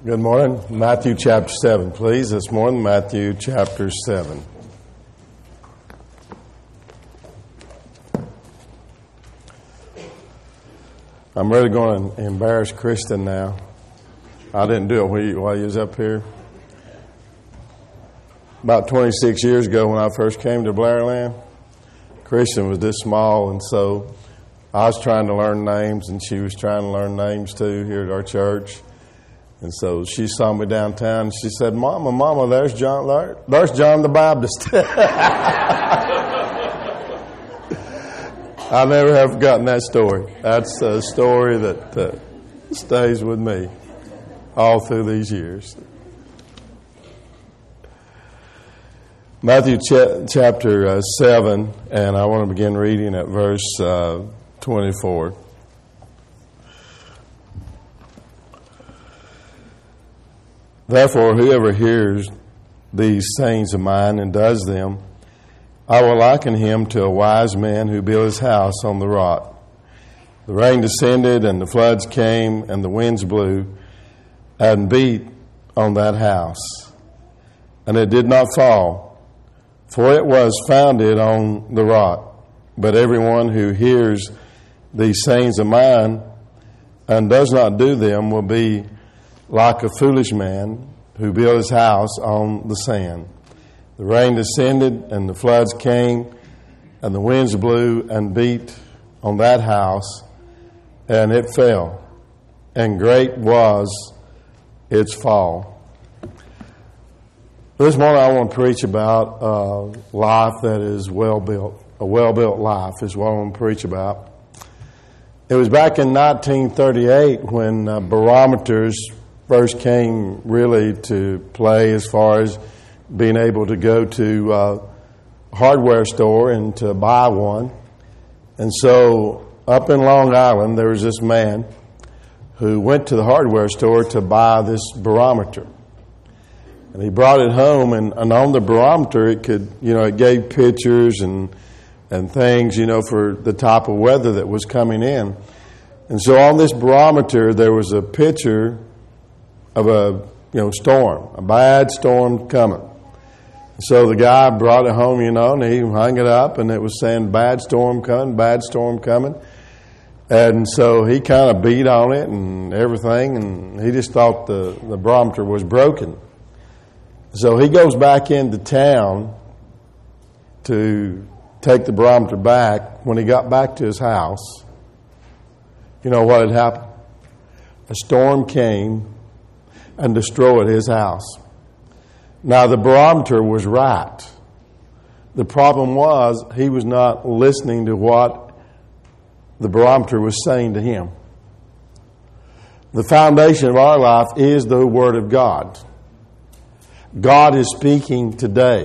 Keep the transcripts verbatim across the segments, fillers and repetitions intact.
Good morning. Matthew chapter seven, please. This morning, Matthew chapter seven. I'm really going to embarrass Kristen now. I didn't do it while you, while you was up here. About twenty-six years ago when I first came to Blairland, Kristen was this small, and so I was trying to learn names, and she was trying to learn names too here at our church. And so she saw me downtown, and she said, Mama, Mama, there's John, there, there's John the Baptist. I never have forgotten that story. That's a story that uh, stays with me all through these years. Matthew ch- chapter uh, seven, and I want to begin reading at verse uh, twenty-four. Therefore, whoever hears these sayings of mine and does them, I will liken him to a wise man who built his house on the rock. The rain descended, and the floods came, and the winds blew and beat on that house. And it did not fall, for it was founded on the rock. But everyone who hears these sayings of mine and does not do them will be like a foolish man who built his house on the sand. The rain descended, and the floods came, and the winds blew and beat on that house, and it fell, and great was its fall. This morning I want to preach about a life that is well built. A well-built life is what I want to preach about. It was back in nineteen thirty-eight when uh, barometers first came really to play as far as being able to go to a hardware store and to buy one. And so up in Long Island, there was this man who went to the hardware store to buy this barometer. And he brought it home, and, and on the barometer, it could, you know, it gave pictures and and things, you know, for the type of weather that was coming in. And so on this barometer, there was a picture of a, you know, storm, a bad storm coming. So the guy brought it home, you know, and he hung it up, and it was saying, bad storm coming, bad storm coming. And so he kind of beat on it and everything, and he just thought the, the barometer was broken. So he goes back into town to take the barometer back. When he got back to his house, you know what had happened? A storm came and destroyed his house. Now, the barometer was right. The problem was he was not listening to what the barometer was saying to him. The foundation of our life is the Word of God. God is speaking today.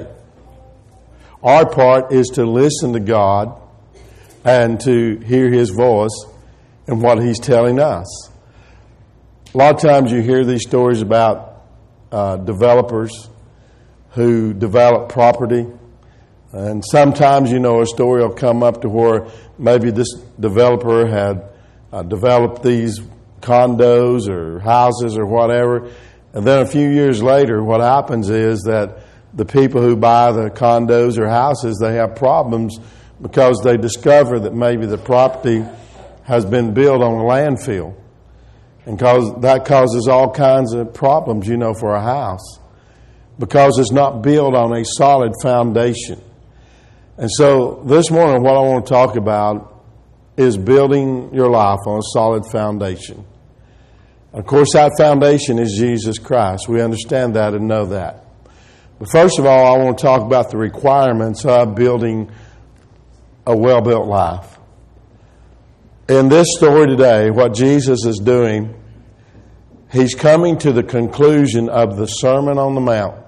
Our part is to listen to God and to hear His voice and what He's telling us. A lot of times you hear these stories about uh, developers who develop property. And sometimes, you know, a story will come up to where maybe this developer had uh, developed these condos or houses or whatever. And then a few years later, what happens is that the people who buy the condos or houses, they have problems because they discover that maybe the property has been built on a landfill. And cause, that causes all kinds of problems, you know, for a house, because it's not built on a solid foundation. And so this morning what I want to talk about is building your life on a solid foundation. Of course, that foundation is Jesus Christ. We understand that and know that. But first of all, I want to talk about the requirements of building a well-built life. In this story today, what Jesus is doing, He's coming to the conclusion of the Sermon on the Mount.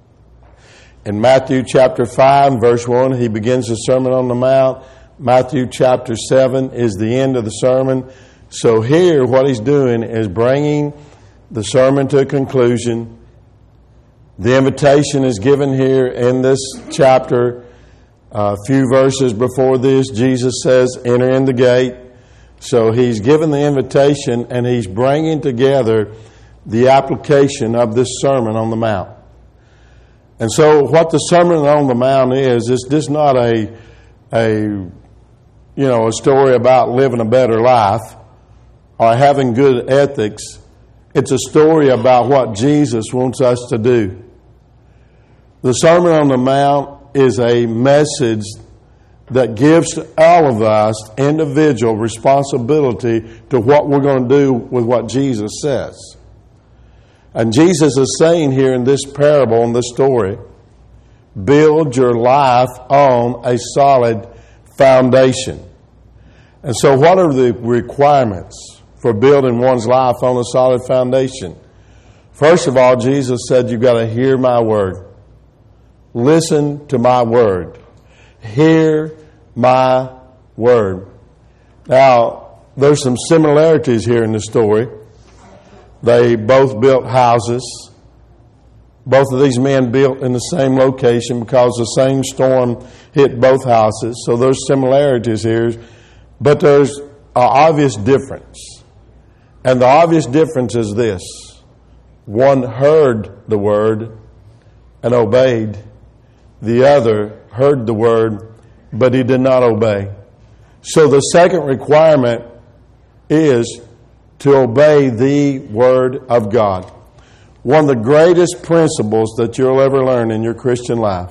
In Matthew chapter five, verse one, He begins the Sermon on the Mount. Matthew chapter seven is the end of the sermon. So here, what He's doing is bringing the sermon to a conclusion. The invitation is given here in this chapter. A few verses before this, Jesus says, enter in the gate. So He's given the invitation, and He's bringing together the application of this Sermon on the Mount. And so what the Sermon on the Mount is, it's just not a, a, you know, a story about living a better life or having good ethics. It's a story about what Jesus wants us to do. The Sermon on the Mount is a message that gives to all of us individual responsibility to what we're going to do with what Jesus says. And Jesus is saying here in this parable, in this story, build your life on a solid foundation. And so what are the requirements for building one's life on a solid foundation? First of all, Jesus said you've got to hear my word. Listen to my word. Hear my word. Now, there's some similarities here in the story. They both built houses. Both of these men built in the same location because the same storm hit both houses. So there's similarities here. But there's an obvious difference. And the obvious difference is this. One heard the word and obeyed. The other heard the word, but he did not obey. So the second requirement is to obey the Word of God. One of the greatest principles that you'll ever learn in your Christian life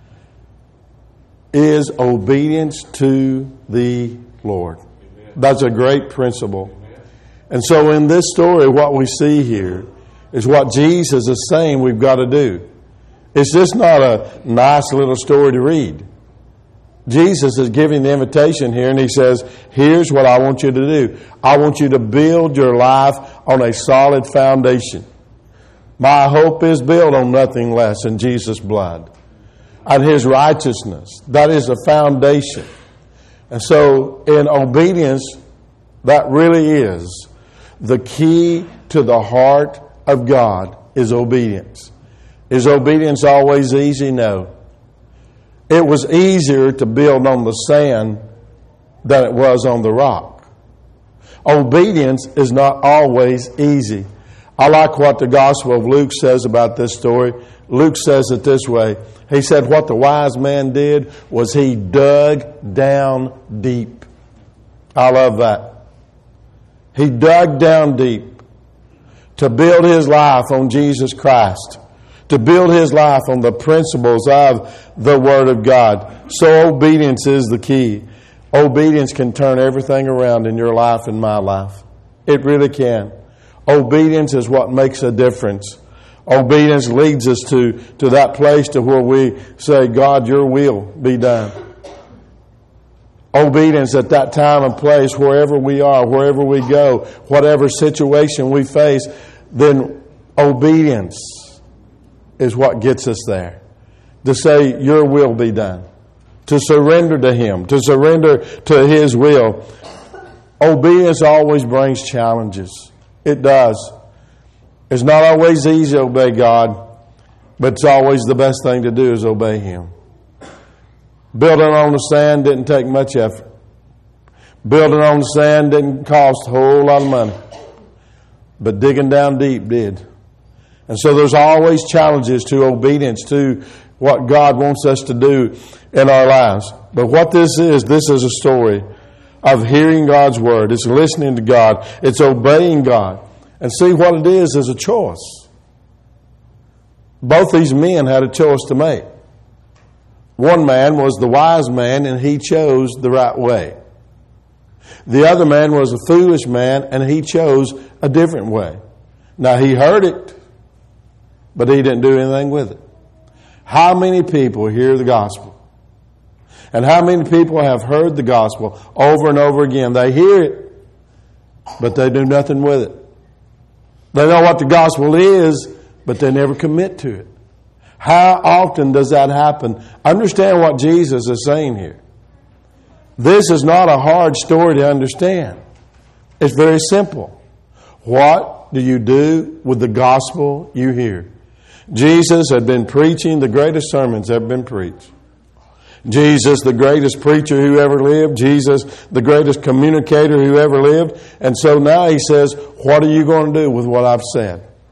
is obedience to the Lord. That's a great principle. And so in this story, what we see here is what Jesus is saying we've got to do. It's just not a nice little story to read. Jesus is giving the invitation here, and he says, here's what I want you to do. I want you to build your life on a solid foundation. My hope is built on nothing less than Jesus' blood and his righteousness. That is a foundation. And so in obedience, that really is the key to the heart of God is obedience. Is obedience always easy? No. It was easier to build on the sand than it was on the rock. Obedience is not always easy. I like what the Gospel of Luke says about this story. Luke says it this way. He said what the wise man did was he dug down deep. I love that. He dug down deep to build his life on Jesus Christ, to build his life on the principles of the Word of God. So obedience is the key. Obedience can turn everything around in your life and my life. It really can. Obedience is what makes a difference. Obedience leads us to, to that place to where we say, God, your will be done. Obedience at that time and place, wherever we are, wherever we go, whatever situation we face, then obedience is what gets us there. To say, your will be done. To surrender to him. To surrender to his will. Obedience always brings challenges. It does. It's not always easy to obey God, but it's always the best thing to do is obey him. Building on the sand didn't take much effort. Building on the sand didn't cost a whole lot of money. But digging down deep did. And so there's always challenges to obedience to what God wants us to do in our lives. But what this is, this is a story of hearing God's word. It's listening to God. It's obeying God. And see, what it is is a choice. Both these men had a choice to make. One man was the wise man, and he chose the right way. The other man was a foolish man, and he chose a different way. Now, he heard it, but he didn't do anything with it. How many people hear the gospel? And how many people have heard the gospel over and over again? They hear it, but they do nothing with it. They know what the gospel is, but they never commit to it. How often does that happen? Understand what Jesus is saying here. This is not a hard story to understand. It's very simple. What do you do with the gospel you hear? Jesus had been preaching the greatest sermons ever been preached. Jesus, the greatest preacher who ever lived. Jesus, the greatest communicator who ever lived. And so now he says, what are you going to do with what I've said?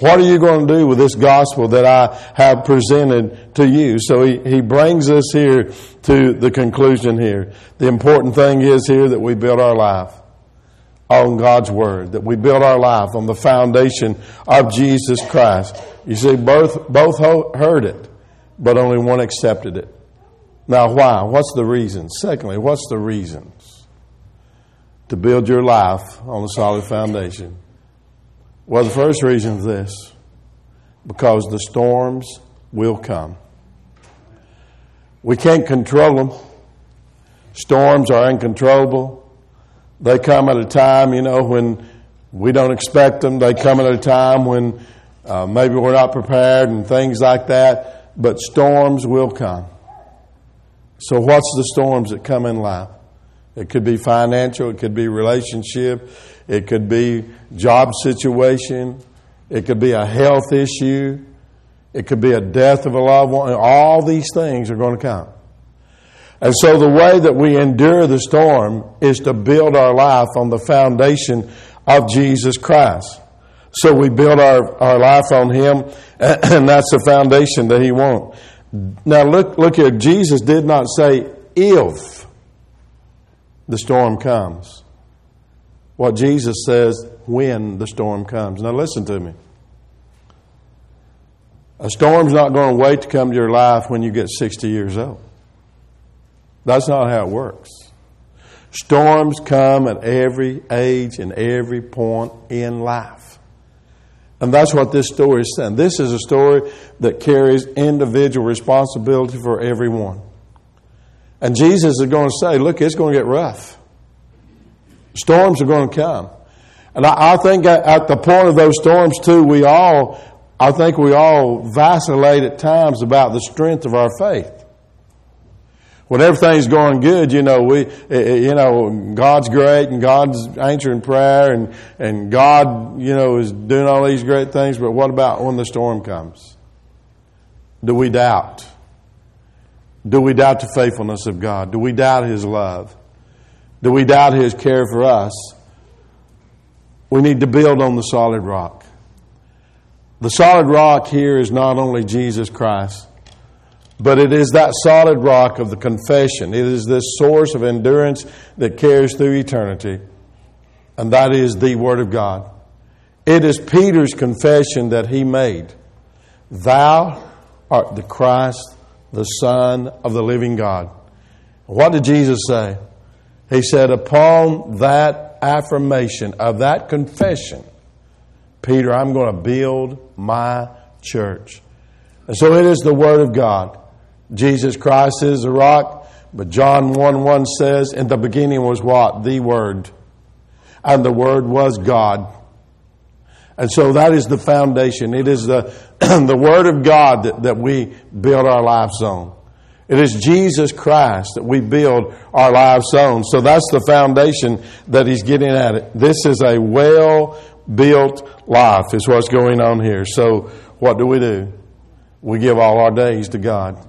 What are you going to do with this gospel that I have presented to you? So he, he brings us here to the conclusion here. The important thing is here that we build our life on God's Word, that we build our life on the foundation of Jesus Christ. You see, both, both heard it, but only one accepted it. Now, why? What's the reason? Secondly, what's the reasons to build your life on a solid foundation? Well, the first reason is this: because the storms will come. We can't control them. Storms are uncontrollable. They come at a time, you know, when we don't expect them. They come at a time when uh, maybe we're not prepared and things like that. But storms will come. So what's the storms that come in life? It could be financial. It could be relationship. It could be job situation. It could be a health issue. It could be a death of a loved one. All these things are going to come. And so the way that we endure the storm is to build our life on the foundation of Jesus Christ. So we build our, our life on Him, and that's the foundation that He wants. Now look, look here. Jesus did not say if the storm comes. What Jesus says, when the storm comes. Now listen to me. A storm's not going to wait to come to your life when you get sixty years old. That's not how it works. Storms come at every age and every point in life. And that's what this story is saying. This is a story that carries individual responsibility for everyone. And Jesus is going to say, look, it's going to get rough. Storms are going to come. And I, I think at, at the point of those storms too, we all, I think we all vacillate at times about the strength of our faith. When everything's going good, you know, we, you know, God's great and God's answering prayer and, and God, you know, is doing all these great things. But what about when the storm comes? Do we doubt? Do we doubt the faithfulness of God? Do we doubt His love? Do we doubt His care for us? We need to build on the solid rock. The solid rock here is not only Jesus Christ, but it is that solid rock of the confession. It is this source of endurance that carries through eternity. And that is the Word of God. It is Peter's confession that he made. Thou art the Christ, the Son of the living God. What did Jesus say? He said, upon that affirmation of that confession, Peter, I'm going to build my church. And so it is the Word of God. Jesus Christ is the rock, but John one one says, in the beginning was what? The Word. And the Word was God. And so that is the foundation. It is the, the Word of God that, that we build our lives on. It is Jesus Christ that we build our lives on. So that's the foundation that He's getting at it. This is a well-built life is what's going on here. So what do we do? We give all our days to God.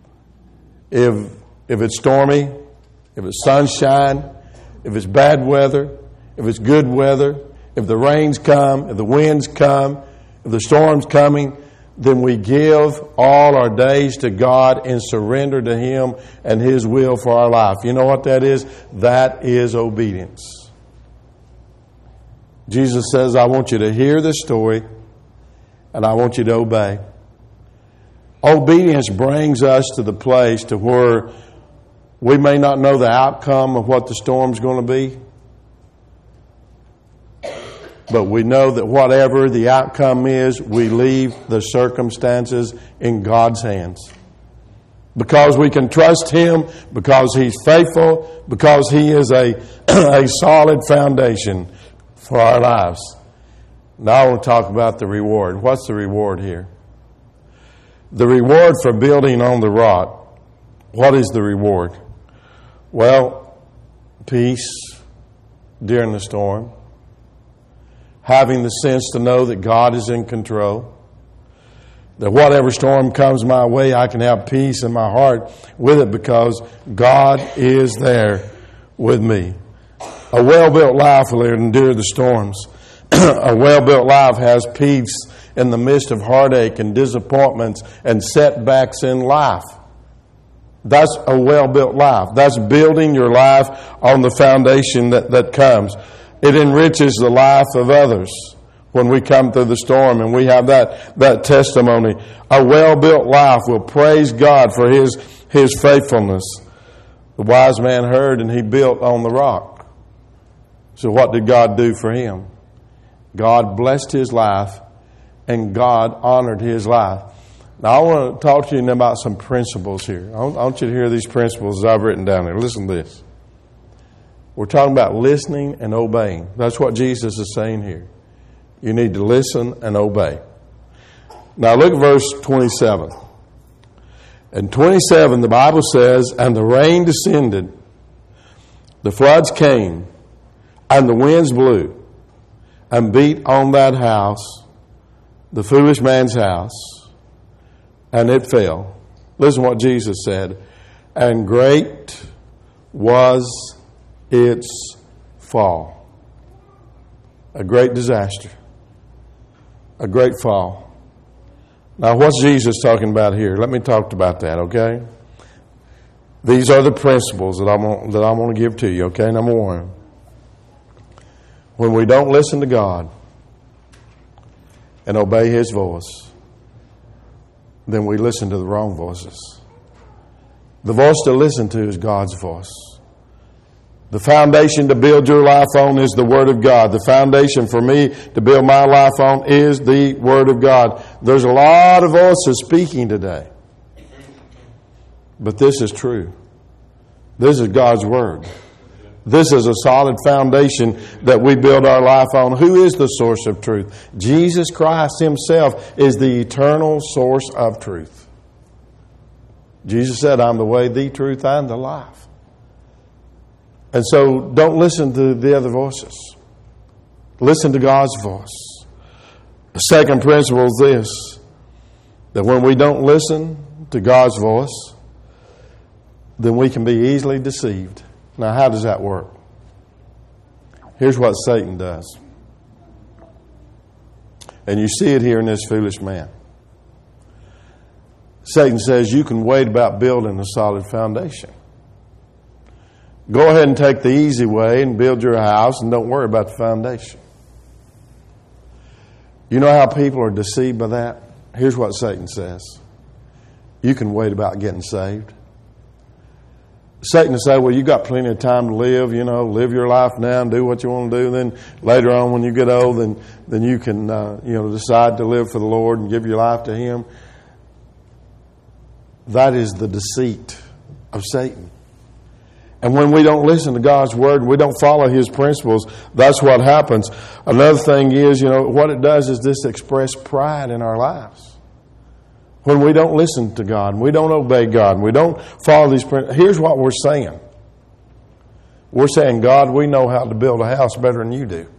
If if it's stormy, if it's sunshine, if it's bad weather, if it's good weather, if the rains come, if the winds come, if the storm's coming, then we give all our days to God and surrender to Him and His will for our life. You know what that is? That is obedience. Jesus says, I want you to hear this story and I want you to obey. Obedience brings us to the place to where we may not know the outcome of what the storm's going to be, but we know that whatever the outcome is, we leave the circumstances in God's hands. Because we can trust Him, because He's faithful, because He is a, a solid foundation for our lives. Now I want to talk about the reward. What's the reward here? The reward for building on the rock. What is the reward? Well, peace during the storm. Having the sense to know that God is in control. That whatever storm comes my way, I can have peace in my heart with it because God is there with me. A well-built life will endure the storms. A well-built life has peace in the midst of heartache and disappointments and setbacks in life. That's a well-built life. That's building your life on the foundation that, that comes. It enriches the life of others when we come through the storm and we have that, that testimony. A well-built life will praise God for His, His faithfulness. The wise man heard and he built on the rock. So what did God do for him? God blessed his life and God honored his life. Now, I want to talk to you about some principles here. I want you to hear these principles I've written down here. Listen to this. We're talking about listening and obeying. That's what Jesus is saying here. You need to listen and obey. Now, look at verse twenty-seven. In twenty-seven, the Bible says, and the rain descended, the floods came, and the winds blew, and beat on that house, the foolish man's house, and it fell. Listen to what Jesus said. And great was its fall. A great disaster. A great fall. Now, what's Jesus talking about here? Let me talk about that, okay? These are the principles that I want, that I want to give to you, okay? Number one. When we don't listen to God and obey His voice, then we listen to the wrong voices. The voice to listen to is God's voice. The foundation to build your life on is the Word of God. The foundation for me to build my life on is the Word of God. There's a lot of voices speaking today. But this is true. This is God's Word. This is a solid foundation that we build our life on. Who is the source of truth? Jesus Christ Himself is the eternal source of truth. Jesus said, I'm the way, the truth, and the life. And so don't listen to the other voices. Listen to God's voice. The second principle is this, that when we don't listen to God's voice, then we can be easily deceived. Now, how does that work? Here's what Satan does. And you see it here in this foolish man. Satan says you can wait about building a solid foundation. Go ahead and take the easy way and build your house and don't worry about the foundation. You know how people are deceived by that? Here's what Satan says. You can wait about getting saved. Satan will say, well, you got plenty of time to live, you know, live your life now and do what you want to do. Then later on when you get old, then, then you can, uh, you know, decide to live for the Lord and give your life to Him. That is the deceit of Satan. And when we don't listen to God's Word and we don't follow His principles, that's what happens. Another thing is, you know, what it does is this express pride in our lives. When we don't listen to God, and we don't obey God, and we don't follow these principles, here's what we're saying. We're saying, God, we know how to build a house better than you do.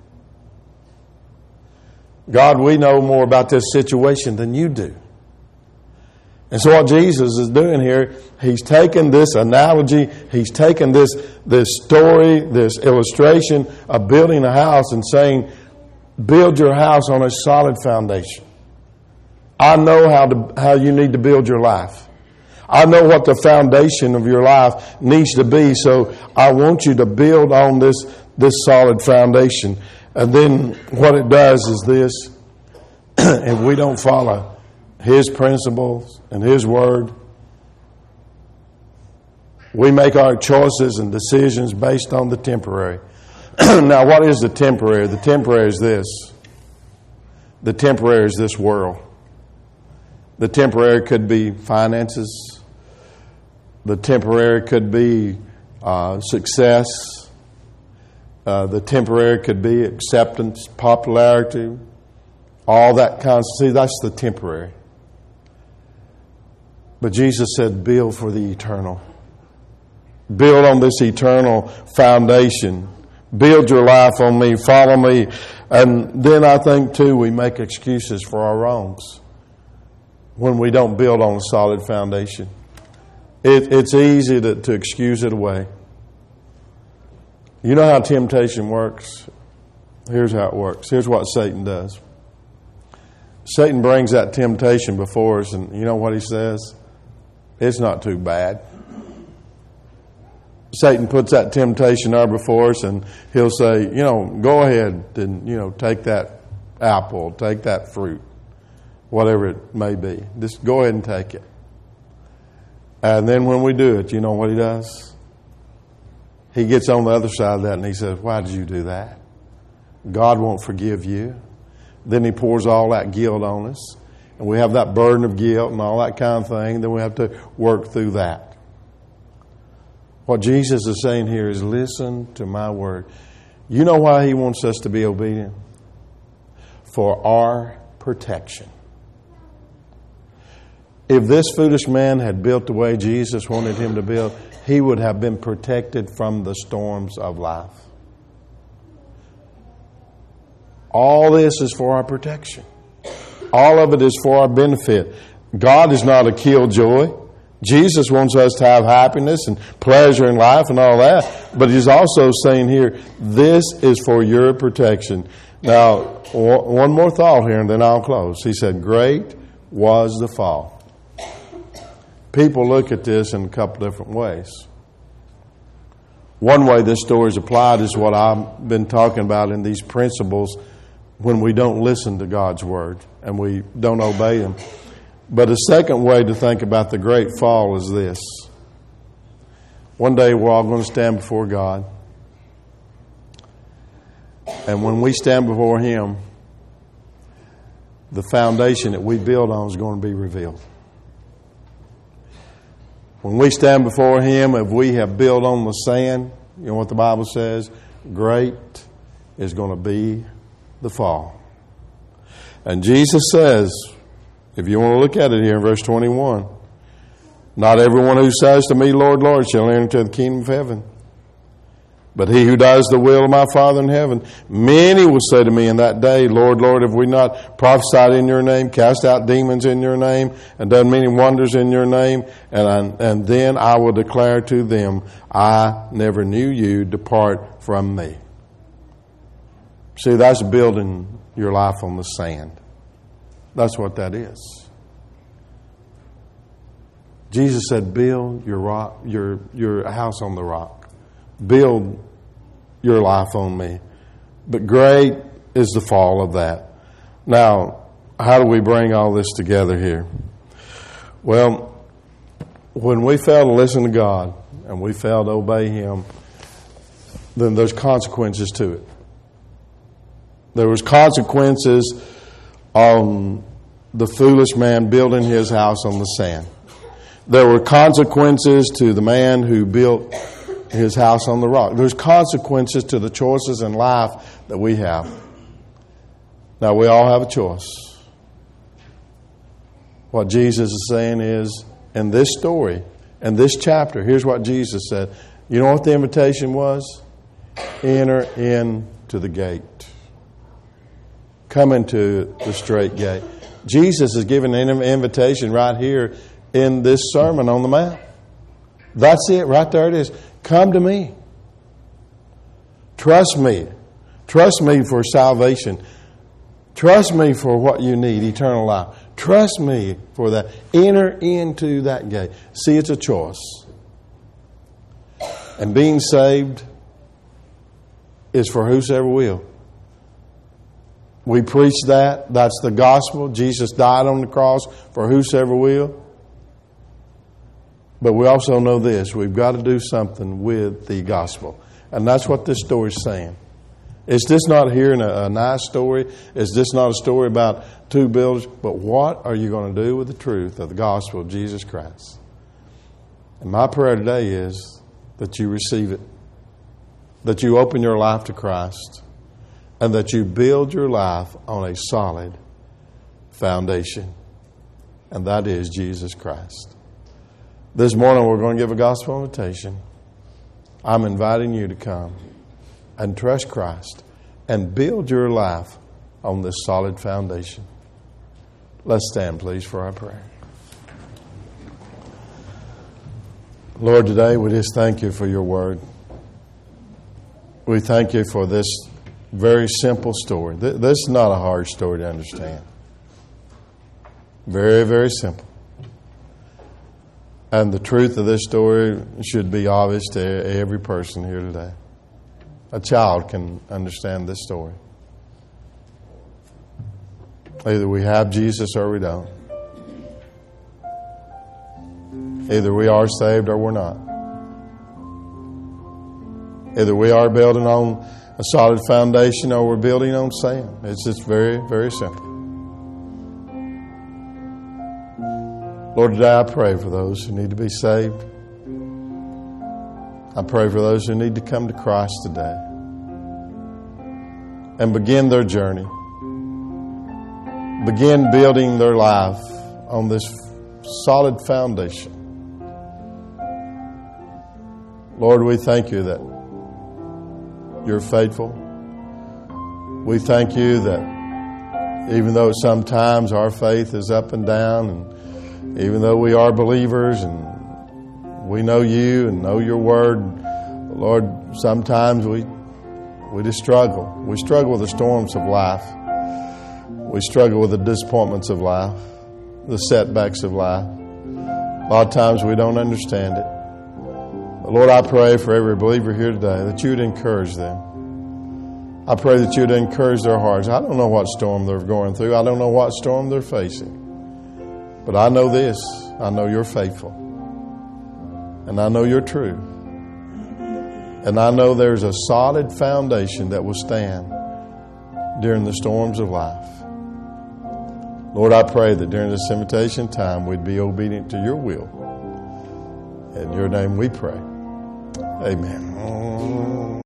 God, we know more about this situation than you do. And so what Jesus is doing here, He's taken this analogy, He's taken this, this story, this illustration of building a house and saying, build your house on a solid foundation. I know how to, how you need to build your life. I know what the foundation of your life needs to be, so I want you to build on this, this solid foundation. And then what it does is this, if we don't follow His principles and His Word, we make our choices and decisions based on the temporary. Now, what is the temporary? The temporary is this. The temporary is this world. The temporary could be finances. The temporary could be uh, success. Uh, the temporary could be acceptance, popularity, all that kind of, see, that's the temporary. But Jesus said, build for the eternal. Build on this eternal foundation. Build your life on me. Follow me. And then I think, too, we make excuses for our wrongs when we don't build on a solid foundation. It, it's easy to, to excuse it away. You know how temptation works? Here's how it works. Here's what Satan does. Satan brings that temptation before us, and you know what he says? It's not too bad. Satan puts that temptation there before us, and he'll say, you know, go ahead and, you know, take that apple, take that fruit, whatever it may be. Just go ahead and take it. And then when we do it, you know what he does? He gets on the other side of that and he says, why did you do that? God won't forgive you. Then he pours all that guilt on us. And we have that burden of guilt and all that kind of thing. Then we have to work through that. What Jesus is saying here is, listen to my word. You know why he wants us to be obedient? For our protection. If this foolish man had built the way Jesus wanted him to build, he would have been protected from the storms of life. All this is for our protection. All of it is for our benefit. God is not a killjoy. Jesus wants us to have happiness and pleasure in life and all that. But he's also saying here, this is for your protection. Now, one more thought here and then I'll close. He said, great was the fall. People look at this in a couple different ways. One way this story is applied is what I've been talking about in these principles when we don't listen to God's word and we don't obey him. But a second way to think about the great fall is this. One day we're all going to stand before God. And when we stand before him, the foundation that we build on is going to be revealed. When we stand before him, if we have built on the sand, you know what the Bible says? Great is going to be the fall. And Jesus says, if you want to look at it here in verse twenty-one, not everyone who says to me, Lord, Lord, shall enter into the kingdom of heaven, but he who does the will of my Father in heaven. Many will say to me in that day, Lord, Lord, have we not prophesied in your name, cast out demons in your name, and done many wonders in your name? And I, and then I will declare to them, I never knew you, depart from me. See, that's building your life on the sand. That's what that is. Jesus said, build your rock, your your house on the rock. Build your life on me. But great is the fall of that. Now, how do we bring all this together here? Well, when we fail to listen to God and we fail to obey him, then there's consequences to it. There was consequences on the foolish man building his house on the sand. There were consequences to the man who built his house on the rock. There's consequences to the choices in life that we have. Now, we all have a choice. What Jesus is saying is, in this story, in this chapter, here's what Jesus said. You know what the invitation was? Enter into the gate. Come into the straight gate. Jesus is giving an invitation right here in this Sermon on the Mount. That's it, right there it is. Come to me. Trust me. Trust me for salvation. Trust me for what you need, eternal life. Trust me for that. Enter into that gate. See, it's a choice. And being saved is for whosoever will. We preach that. That's the gospel. Jesus died on the cross for whosoever will. But we also know this. We've got to do something with the gospel. And that's what this story is saying. Is this not hearing a, a nice story? Is this not a story about two builders? But what are you going to do with the truth of the gospel of Jesus Christ? And my prayer today is that you receive it. That you open your life to Christ. And that you build your life on a solid foundation. And that is Jesus Christ. This morning we're going to give a gospel invitation. I'm inviting you to come and trust Christ and build your life on this solid foundation. Let's stand, please, for our prayer. Lord, today we just thank you for your word. We thank you for this very simple story. This is not a hard story to understand. Very, very simple. And the truth of this story should be obvious to every person here today. A child can understand this story. Either we have Jesus or we don't. Either we are saved or we're not. Either we are building on a solid foundation or we're building on sand. It's just very, very simple. Lord, today I pray for those who need to be saved. I pray for those who need to come to Christ today and begin their journey. Begin building their life on this solid foundation. Lord, we thank you that you're faithful. We thank you that even though sometimes our faith is up and down, and even though we are believers and we know you and know your word, Lord, sometimes we we just struggle. We struggle with the storms of life. We struggle with the disappointments of life, the setbacks of life. A lot of times we don't understand it. But Lord, I pray for every believer here today that you'd encourage them. I pray that you'd encourage their hearts. I don't know what storm they're going through. I don't know what storm they're facing. But I know this. I know you're faithful. And I know you're true. And I know there's a solid foundation that will stand during the storms of life. Lord, I pray that during this invitation time we'd be obedient to your will. In your name we pray. Amen.